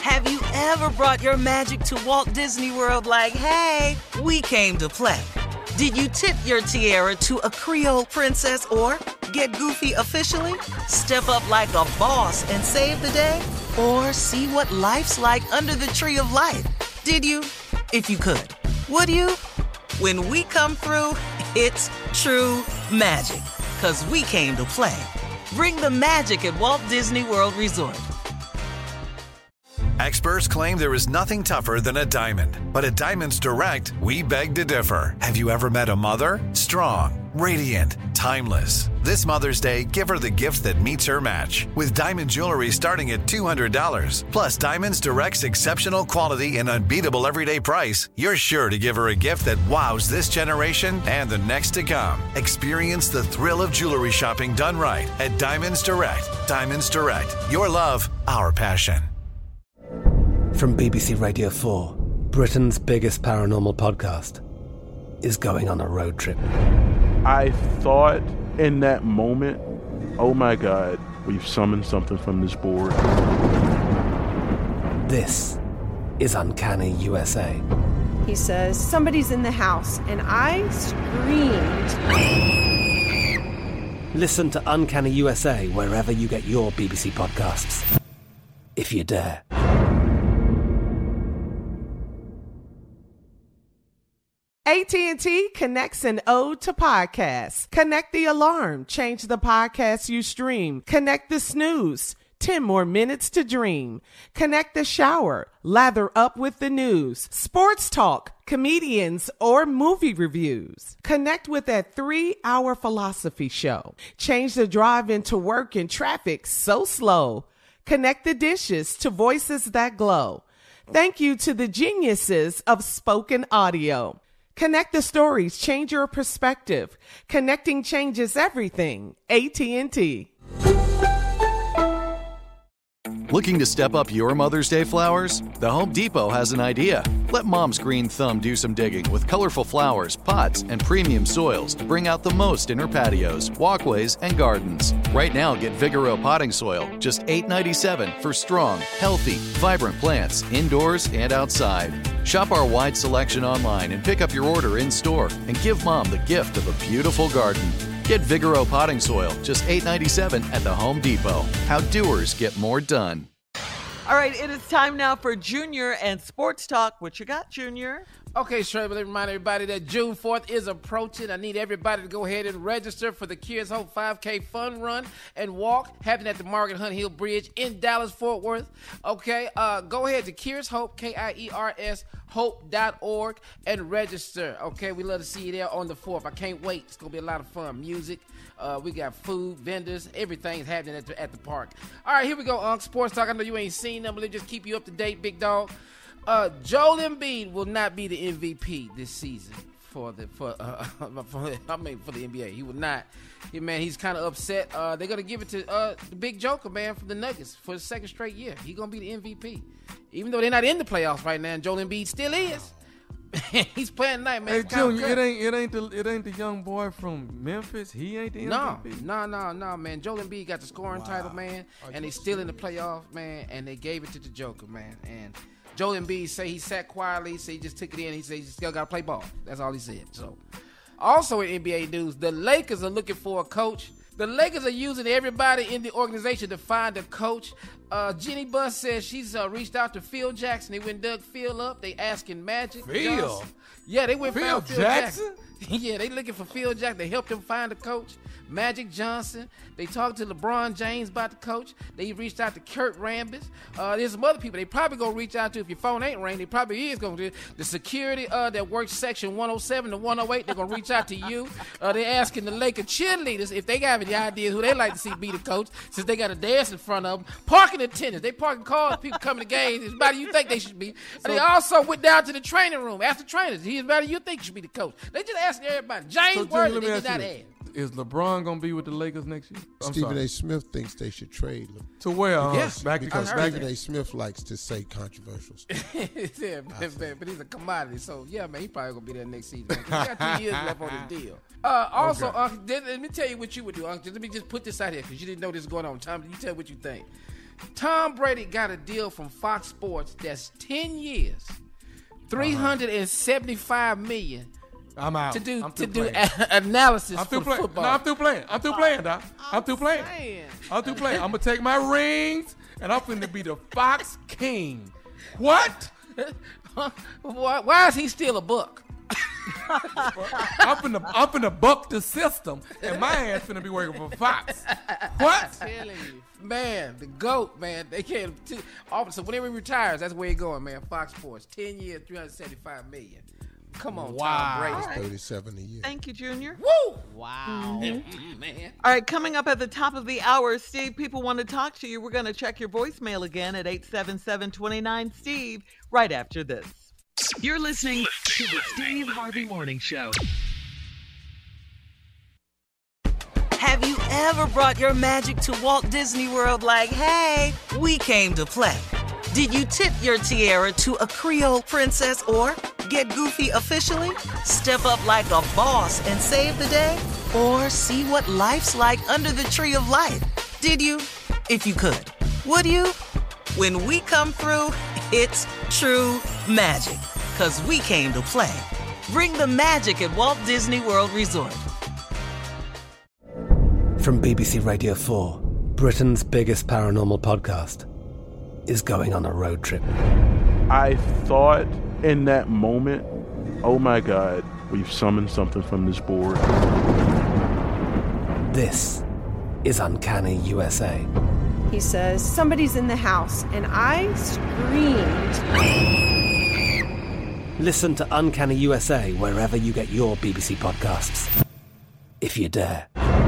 Have you ever brought your magic to Walt Disney World like, hey, we came to play? Did you tip your tiara to a Creole princess or get goofy officially? Step up like a boss and save the day? Or see what life's like under the tree of life? Did you? If you could. Would you? When we come through, it's true magic. 'Cause we came to play. Bring the magic at Walt Disney World Resort. Experts claim there is nothing tougher than a diamond. But at Diamonds Direct, we beg to differ. Have you ever met a mother? Strong, radiant, timeless. This Mother's Day, give her the gift that meets her match. With diamond jewelry starting at $200. Plus Diamonds Direct's exceptional quality and unbeatable everyday price, you're sure to give her a gift that wows this generation and the next to come. Experience the thrill of jewelry shopping done right at Diamonds Direct. Diamonds Direct. Your love, our passion. From BBC Radio 4, Britain's biggest paranormal podcast is going on a road trip. I thought in that moment, oh my God, we've summoned something from this board. This is Uncanny USA. He says, somebody's in the house, and I screamed. Listen to Uncanny USA wherever you get your BBC podcasts, if you dare. AT&T connects an ode to podcasts. Connect the alarm. Change the podcast you stream. Connect the snooze. 10 more minutes to dream. Connect the shower. Lather up with the news. Sports talk, comedians, or movie reviews. Connect with that 3-hour philosophy show. Change the drive into work in traffic so slow. Connect the dishes to voices that glow. Thank you to the geniuses of spoken audio. Connect the stories, change your perspective. Connecting changes everything. AT&T. Looking to step up your Mother's Day flowers? The Home Depot has an idea. Let Mom's green thumb do some digging with colorful flowers, pots, and premium soils to bring out the most in her patios, walkways, and gardens. Right now, get Vigoro potting soil, just $8.97 for strong, healthy, vibrant plants indoors and outside. Shop our wide selection online and pick up your order in-store and give Mom the gift of a beautiful garden. Get Vigoro potting soil, just $8.97 at the Home Depot. How doers get more done. All right, it is time now for Junior and Sports Talk. What you got, Junior? Okay, Shirley, let me remind everybody that June 4th is approaching. I need everybody to go ahead and register for the Kiers Hope 5K Fun Run and Walk happening at the Margaret Hunt Hill Bridge in Dallas-Fort Worth. Okay, go ahead to Kiers Hope, Kiers Hope.org, and register. Okay, we love to see you there on the 4th. I can't wait. It's going to be a lot of fun. Music. We got food, vendors, everything's happening at the park. All right, here we go, Unc. Sports Talk. I know you ain't seen them, but let's just keep you up to date, big dog. Joel Embiid will not be the MVP this season for the NBA. He will not. He's kind of upset. They're gonna give it to the big Joker, man, from the Nuggets for the second straight year. He's gonna be the MVP, even though they're not in the playoffs right now. And Joel Embiid still is. He's playing tonight, man. Hey, Junior, it ain't the young boy from Memphis. He ain't the MVP. No, man. Joel Embiid got the scoring title, man, and they still in the playoffs, man. And they gave it to the Joker, man. And Joel Embiid say he sat quietly, so he just took it in. He said he still got to play ball. That's all he said. So, also in NBA news, the Lakers are looking for a coach. The Lakers are using everybody in the organization to find a coach. Jenny Buss says she's reached out to Phil Jackson. They went and dug Phil up. They asking Magic Johnson. Yeah, they went Phil Jackson? Yeah, they looking for Phil Jackson. They helped him find a coach. Magic Johnson. They talked to LeBron James about the coach. They reached out to Kurt Rambis. There's some other people they probably going to reach out to. If your phone ain't ringing, they probably is going to. The security that works section 107 to 108, they're going to reach out to you. They're asking the Laker cheerleaders if they got any ideas who they like to see be the coach, since they got a dance in front of them. Parking attendants. They parking cars, people coming to games. Anybody you think they should be. So, they also went down to the training room. Asked the trainers, anybody you think should be the coach. They just asking everybody. James Worthy, they did not add. Is LeBron going to be with the Lakers next year? Stephen A. Smith thinks they should trade him. To where? Yes, because Stephen A. Smith likes to say controversial stuff. Yeah, but he's a commodity. So, yeah, man, he probably going to be there next season. He got 2 years left on his deal. Also, okay. Let me tell you what you would do, Uncle. Let me just put this out here because you didn't know this was going on. Tom, you tell what you think. Tom Brady got a deal from Fox Sports that's 10 years, $375 million. I'm out. To do analysis for football. No, I'm through playing. I'm through playing, Doc. I'm through playing. I'm gonna take my rings and I'm finna be the Fox King. What? Why is he still a buck? I'm finna buck the system, and my ass finna be working for Fox. What? I'm telling you, man, the GOAT, man. They can't. So whenever he retires, that's where he going, man. Fox Sports, 10 years, $375 million. Come on, Tom Brady. Right. 37 a year. Thank you, Junior. Woo! Wow. Man. All right, coming up at the top of the hour, Steve, people want to talk to you. We're going to check your voicemail again at 877-29-STEVE right after this. You're listening to the Steve Harvey Morning Show. Have you ever brought your magic to Walt Disney World like, hey, we came to play? Did you tip your tiara to a Creole princess or get goofy officially? Step up like a boss and save the day? Or see what life's like under the tree of life? Did you? If you could. Would you? When we come through, it's true magic. 'Cause we came to play. Bring the magic at Walt Disney World Resort. From BBC Radio 4, Britain's biggest paranormal podcast is going on a road trip. I thought in that moment, oh my God, we've summoned something from this board. This is Uncanny USA. He says, somebody's in the house, and I screamed. Listen to Uncanny USA wherever you get your BBC podcasts, if you dare.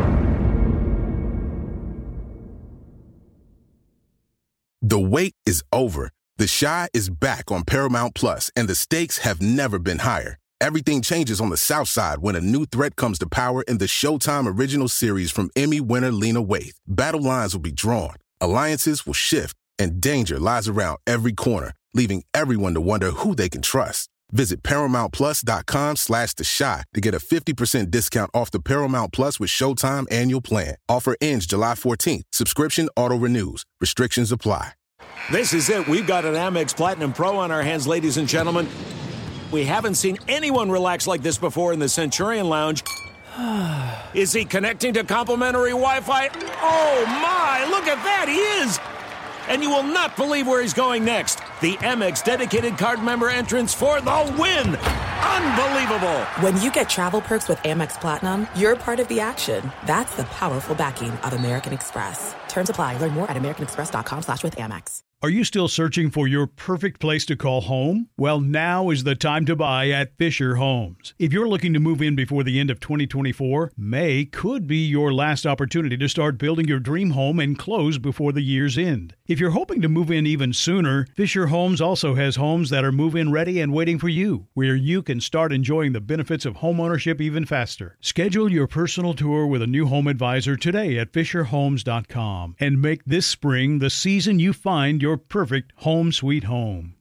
The wait is over. The Chi is back on Paramount Plus, and the stakes have never been higher. Everything changes on the South Side when a new threat comes to power in the Showtime original series from Emmy winner Lena Waithe. Battle lines will be drawn, alliances will shift, and danger lies around every corner, leaving everyone to wonder who they can trust. Visit ParamountPlus.com/The Chi to get a 50% discount off the Paramount Plus with Showtime annual plan. Offer ends July 14th. Subscription auto-renews. Restrictions apply. This is it. We've got an Amex Platinum Pro on our hands, ladies and gentlemen. We haven't seen anyone relax like this before in the Centurion Lounge. Is he connecting to complimentary Wi-Fi? Oh, my. Look at that. He is. And you will not believe where he's going next. The Amex dedicated card member entrance for the win. Unbelievable. When you get travel perks with Amex Platinum, you're part of the action. That's the powerful backing of American Express. Terms apply. Learn more at americanexpress.com/withAmex. Are you still searching for your perfect place to call home? Well, now is the time to buy at Fisher Homes. If you're looking to move in before the end of 2024, May could be your last opportunity to start building your dream home and close before the year's end. If you're hoping to move in even sooner, Fisher Homes also has homes that are move-in ready and waiting for you, where you can start enjoying the benefits of homeownership even faster. Schedule your personal tour with a new home advisor today at FisherHomes.com and make this spring the season you find your perfect home sweet home.